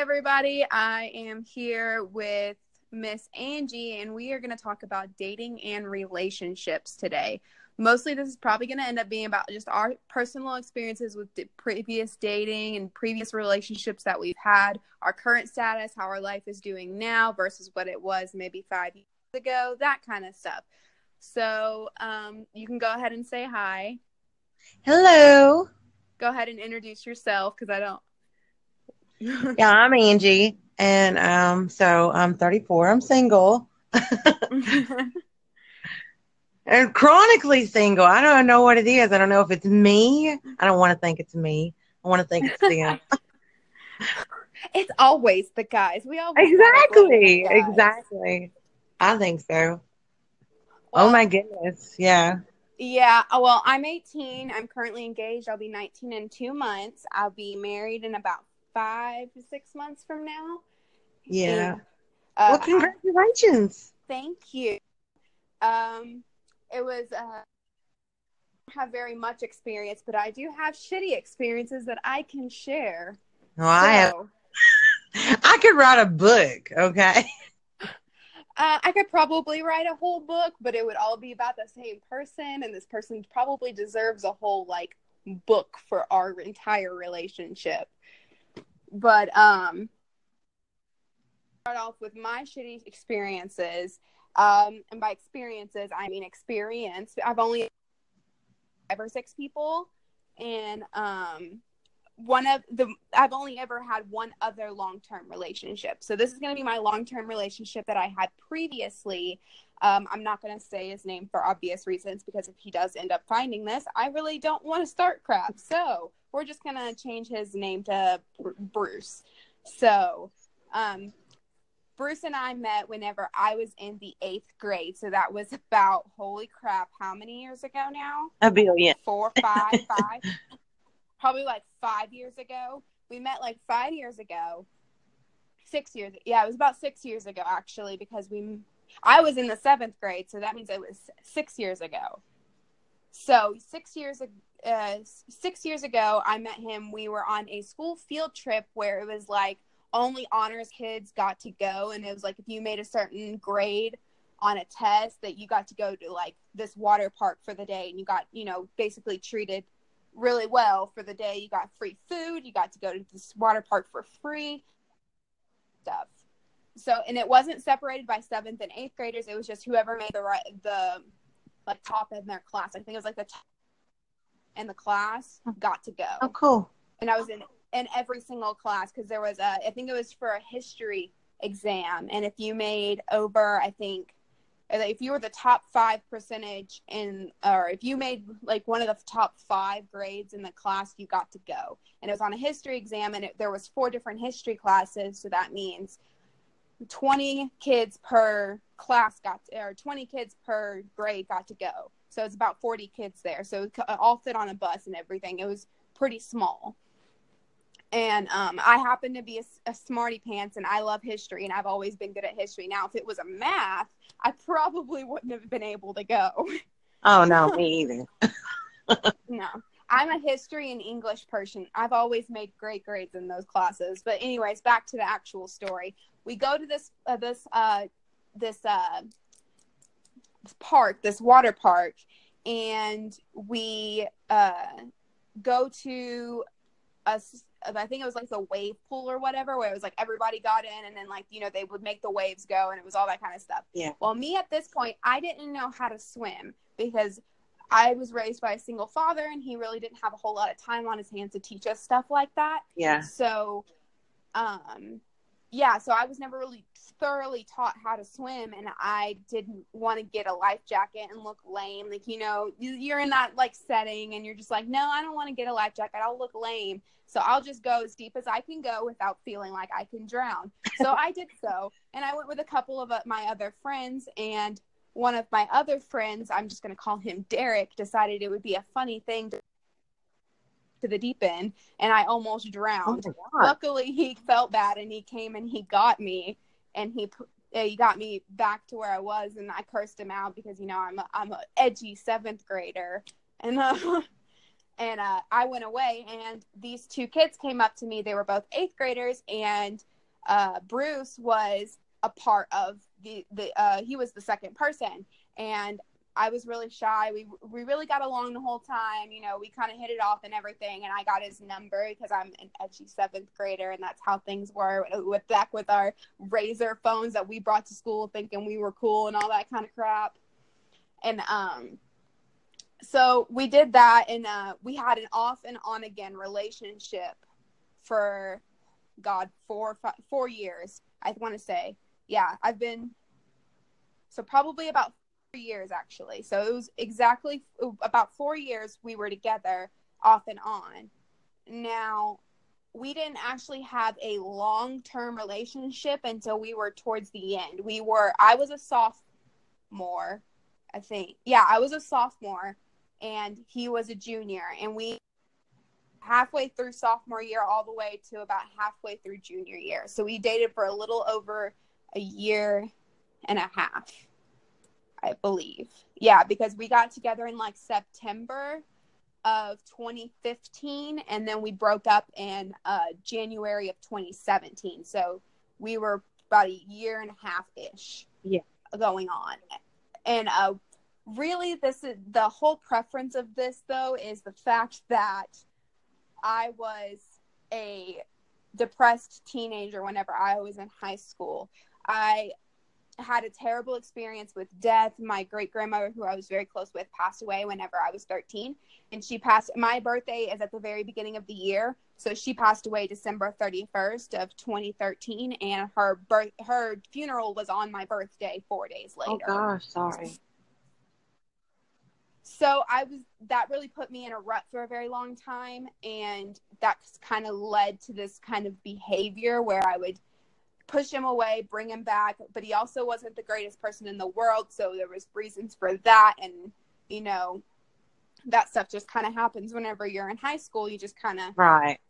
everybody. I am here with Miss Angie, and we are going to talk about dating and relationships today. Mostly, this is probably going to end up being about just our personal experiences with previous dating and previous relationships that we've had, our current status, how our life is doing now versus what it was maybe 5 years ago, that kind of stuff. So you can go ahead and say hi. Hello. Go ahead and introduce yourself because I don't. Yeah, I'm Angie, and so I'm 34. I'm single and chronically single. I don't know what it is. I don't know if it's me. I don't want to think it's me. I want to think it's them. It's always the guys. We always gotta blame the Exactly. guys. Exactly. I think so. Oh Well, my goodness. Yeah. yeah. Well, I'm 18. I'm currently engaged. I'll be 19 in 2 months. I'll be married in about 5 to 6 months from now. Yeah. And Well, I congratulations. thank you. Um, it was have very much experience, but I do have shitty experiences that I can share. Well, So I could write a book. Okay. I could probably write a whole book, but it would all be about the same person, and this person probably deserves a whole book for our entire relationship. But start off with my shitty experiences. And by experiences, I mean experience. I've only 5 or 6 people, and I've only ever had one other long-term relationship. So this is going to be my long-term relationship that I had previously. I'm not going to say his name for obvious reasons, because if he does end up finding this, I really don't want to start crap. So we're just going to change his name to Bruce. So Bruce and I met whenever I was in the 8th grade. So that was about, holy crap, how many years ago now? A billion. 4, 5, 5. Probably 5 years ago. We met 5 years ago. 6 years. Yeah, it was about 6 years ago, actually, because I was in the 7th grade, so that means it was 6 years ago. So 6 years ago, I met him. We were on a school field trip where it was only honors kids got to go, and it was if you made a certain grade on a test, that you got to go to this water park for the day, and you got basically treated really well for the day. You got free food, you got to go to this water park for free stuff. So, and it wasn't separated by 7th and 8th graders, it was just whoever made the top in their class. I think it was the top in the class got to go. Oh, cool. And I was in every single class, because there was I think it was for a history exam, and if you made over, I think if you were the top 5% or if you made one of the top 5 grades in the class, you got to go. And it was on a history exam, and there was 4 different history classes. So that means 20 kids per class or 20 kids per grade got to go. So it's about 40 kids there. So it all fit on a bus and everything. It was pretty small. And I happen to be a smarty pants, and I love history, and I've always been good at history. Now, if it was a math, I probably wouldn't have been able to go. Oh, no, me either. No, I'm a history and English person. I've always made great grades in those classes. But anyways, back to the actual story. We go to this park, this water park, and we go to I think it was the wave pool or whatever, where it was everybody got in, and then they would make the waves go, and it was all that kind of stuff. Yeah. Well, me at this point, I didn't know how to swim, because I was raised by a single father, and he really didn't have a whole lot of time on his hands to teach us stuff like that. Yeah. So, so I was never really thoroughly taught how to swim, and I didn't want to get a life jacket and look lame. You're in that setting, and you're just no, I don't want to get a life jacket. I'll look lame. So I'll just go as deep as I can go without feeling like I can drown. So I did so, and I went with a couple of my other friends, and one of my other friends, I'm just going to call him Derek, decided it would be a funny thing to the deep end, and I almost drowned. Oh my God. Luckily, he felt bad, and he came and he got me, and he got me back to where I was, and I cursed him out because I'm an edgy 7th grader, and I went away, and these 2 kids came up to me. They were both 8th graders, and Bruce was a part of he was the second person, and I was really shy. We really got along the whole time. You know, we kind of hit it off and everything. And I got his number because I'm an edgy 7th grader, and that's how things were with our Razor phones that we brought to school thinking we were cool and all that kind of crap. And so we did that, and we had an off and on again relationship for 4 years. I want to say, yeah, so probably about years actually. So it was exactly about 4 years we were together off and on. Now, we didn't actually have a long-term relationship until we were towards the end. I was a sophomore, I think. Yeah, I was a sophomore and he was a junior, and we halfway through sophomore year all the way to about halfway through junior year. So we dated for a little over a year and a half, I believe. Yeah, because we got together in like September of 2015, and then we broke up in January of 2017. So we were about a year and a half-ish going on. And really, this is the whole preference of this, though, is the fact that I was a depressed teenager whenever I was in high school. I had a terrible experience with death. My great-grandmother, who I was very close with, passed away whenever I was 13. And she passed, my birthday is at the very beginning of the year. So she passed away December 31st of 2013. And her funeral was on my birthday 4 days later. Oh gosh, sorry. So that really put me in a rut for a very long time. And that kind of led to this kind of behavior where I would push him away, bring him back, but he also wasn't the greatest person in the world, so there was reasons for that. And you know, that stuff just kind of happens whenever you're in high school. You just kind of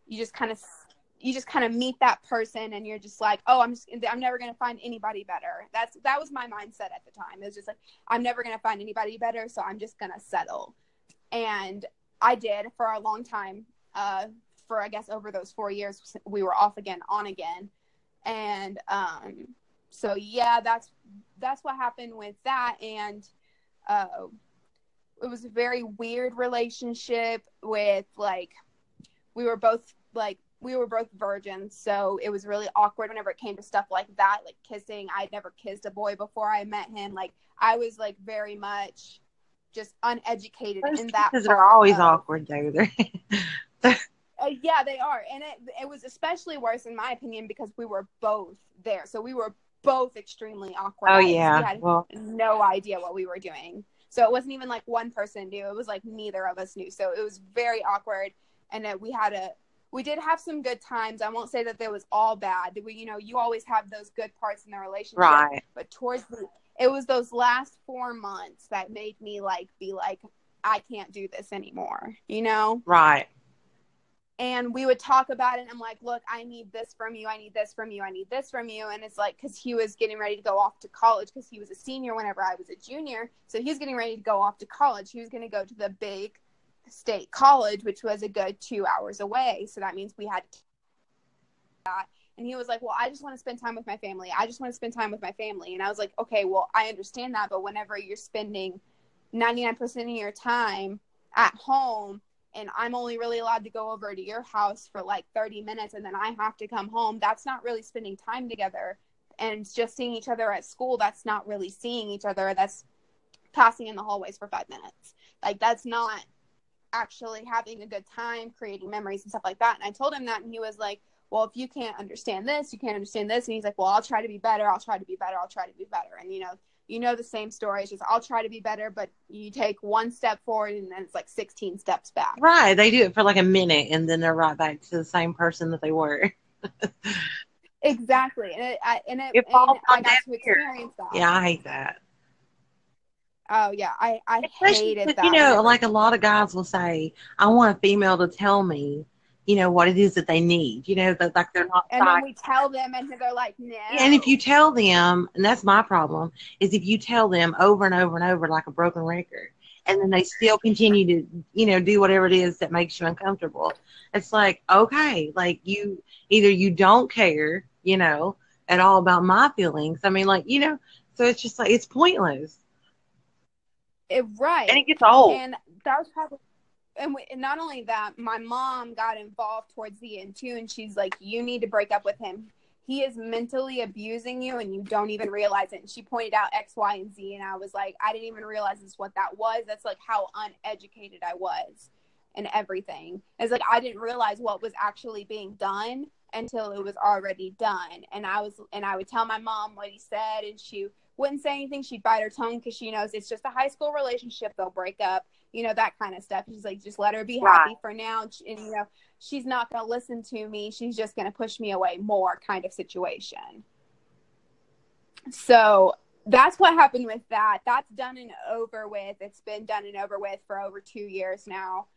meet that person, and you're just like, oh, I'm never gonna find anybody better. That was my mindset at the time. It was just like, I'm never gonna find anybody better, so I'm just gonna settle. And I did for a long time. For I guess over those 4 years, we were off again, on again. And so yeah, that's what happened with that. And it was a very weird relationship with, like, we were both virgins, so it was really awkward whenever it came to stuff like that, like kissing. I'd never kissed a boy before I met him. Like, I was like very much just uneducated in that. Because they're always awkward, though. Yeah, they are. And it was especially worse, in my opinion, because we were both there. So we were both extremely awkward. Oh, yeah. We had no idea what we were doing. So it wasn't even like one person knew. It was like neither of us knew. So it was very awkward. And we did have some good times. I won't say that there was all bad. You always have those good parts in the relationship. Right. But it was those last 4 months that made me be like, I can't do this anymore, you know? Right. And we would talk about it, and I'm like, look, I need this from you. I need this from you. I need this from you. And it's like, because he was getting ready to go off to college, because he was a senior whenever I was a junior. So he's getting ready to go off to college. He was going to go to the big state college, which was a good 2 hours away. So that means we had that. And he was like, well, I just want to spend time with my family. I just want to spend time with my family. And I was like, okay, well, I understand that. But whenever you're spending 99% of your time at home, and I'm only really allowed to go over to your house for like 30 minutes, and then I have to come home, that's not really spending time together. And just seeing each other at school, that's not really seeing each other. That's passing in the hallways for 5 minutes. Like, that's not actually having a good time, creating memories and stuff like that. And I told him that, and he was like, well, if you can't understand this, you can't understand this. And he's like, well, I'll try to be better. I'll try to be better. I'll try to be better. And, you know the same story. It's just, I'll try to be better, but you take one step forward and then it's like 16 steps back. Right. They do it for like a minute, and then they're right back to the same person that they were. Exactly. And I got to experience that. Yeah, I hate that. Oh, yeah. I hated that. Like a lot of guys will say, I want a female to tell me, what it is that they need, that like they're not. And then we tell them, and they're like, no. And if you tell them, and that's my problem, is if you tell them over and over and over like a broken record, and then they still continue to, do whatever it is that makes you uncomfortable. It's like, okay, like you don't care, you know, at all about my feelings. I mean, like, so it's just like, it's pointless. And Right. it gets old. And that was probably, and not only that, my mom got involved towards the end too, and she's like, you need to break up with him. He is mentally abusing you and you don't even realize it. And she pointed out X, Y, and Z. And I was like, I didn't even realize this what that was. That's like how uneducated I was and everything. It's like I didn't realize what was actually being done until it was already done. And I would tell my mom what he said, and she wouldn't say anything. She'd bite her tongue because she knows it's just a high school relationship. They'll break up, that kind of stuff. She's like, just let her be Right. happy for now. And, she's not going to listen to me. She's just going to push me away more kind of situation. So that's what happened with that. That's done and over with. It's been done and over with for over 2 years now.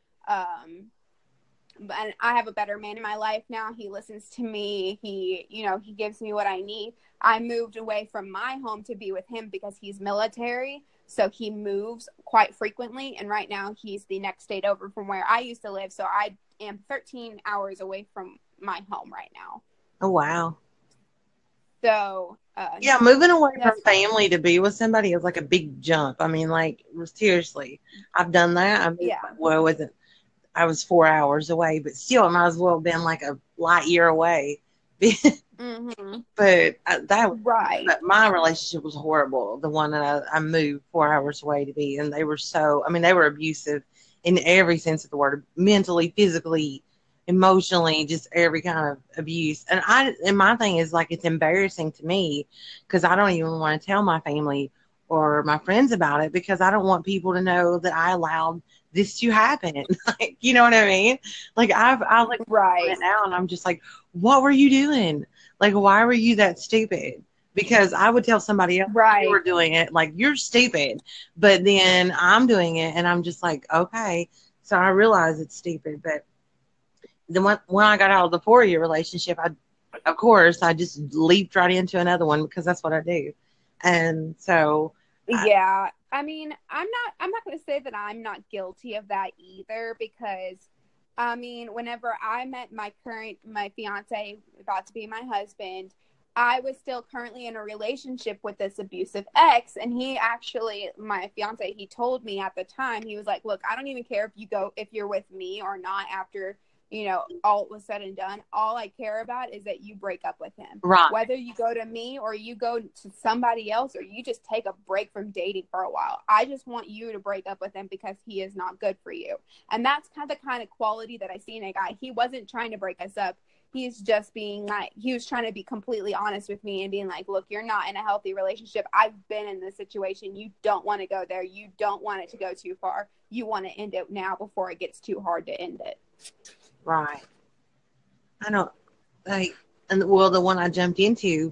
And I have a better man in my life now. He listens to me. He gives me what I need. I moved away from my home to be with him because he's military. So he moves quite frequently. And right now he's the next state over from where I used to live. So I am 13 hours away from my home right now. Oh, wow. So, yeah, moving away from family to be with somebody is like a big jump. I mean, like, seriously, I've done that. I mean, well, I was 4 hours away, but still, it might as well have been like a light year away. mm-hmm. But but my relationship was horrible. The one that I moved 4 hours away to be, and they were they were abusive in every sense of the word, mentally, physically, emotionally, just every kind of abuse. And my thing is, like, it's embarrassing to me because I don't even want to tell my family or my friends about it because I don't want people to know that I allowed this to happen. Like, you know what I mean? Like, I like it now, and I'm just like, what were you doing? Like, why were you that stupid? Because I would tell somebody else they were doing it, like, you're stupid. But then I'm doing it, and I'm just like, okay. So I realize it's stupid. But then when I got out of the 4-year relationship, of course, I just leaped right into another one because that's what I do. And so, yeah, I mean, I'm not going to say that I'm not guilty of that either, because I mean, whenever I met my fiance, about to be my husband, I was still currently in a relationship with this abusive ex. And my fiance, he told me at the time, he was like, look, I don't even care if you're with me or not after, all was said and done. All I care about is that you break up with him. Right. Whether you go to me or you go to somebody else or you just take a break from dating for a while. I just want you to break up with him because he is not good for you. And that's kind of quality that I see in a guy. He wasn't trying to break us up. He's just being like, he was trying to be completely honest with me and being like, look, you're not in a healthy relationship. I've been in this situation. You don't want to go there. You don't want it to go too far. You want to end it now before it gets too hard to end it. Right. I don't like, and well, the one I jumped into,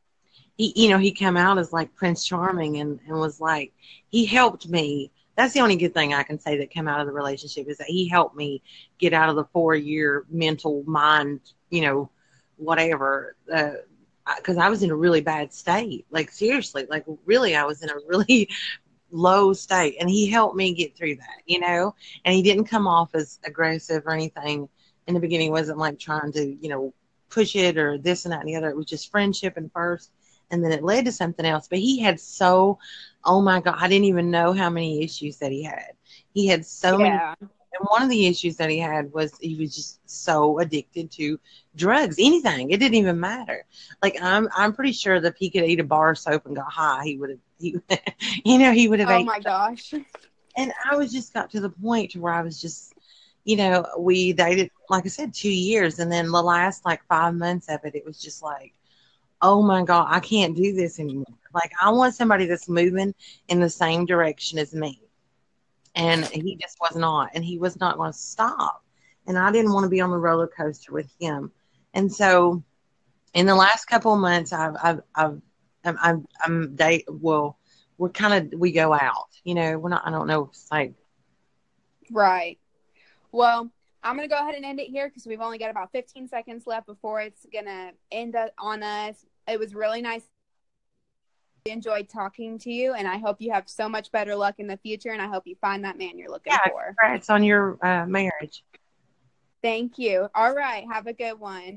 he came out as like Prince Charming and was like, he helped me. That's the only good thing I can say that came out of the relationship is that he helped me get out of the 4-year mental mind, whatever, because I was in a really bad state. Like, seriously, like, really, I was in a really low state, and he helped me get through that, and he didn't come off as aggressive or anything in the beginning. It wasn't like trying to, push it or this and that and the other. It was just friendship and first, and then it led to something else. But he had oh my God, I didn't even know how many issues that he had. He had so many. And one of the issues that he had was he was just so addicted to drugs, anything. It didn't even matter. Like, I'm pretty sure that if he could eat a bar of soap and got high, he would have, he would have. Oh my gosh. And I was just got to the point where I was just, we dated, like I said, 2 years. And then the last like 5 months of it, it was just like, oh my God, I can't do this anymore. Like, I want somebody that's moving in the same direction as me. And he just was not, and he was not going to stop. And I didn't want to be on the roller coaster with him. And so, in the last couple of months, we go out. We're not. I don't know if it's like. Right. Well, I'm gonna go ahead and end it here because we've only got about 15 seconds left before it's gonna end on us. It was really nice. Enjoyed talking to you, and I hope you have so much better luck in the future, and I hope you find that man you're looking for. Congrats on your marriage. Thank you. All right, have a good one.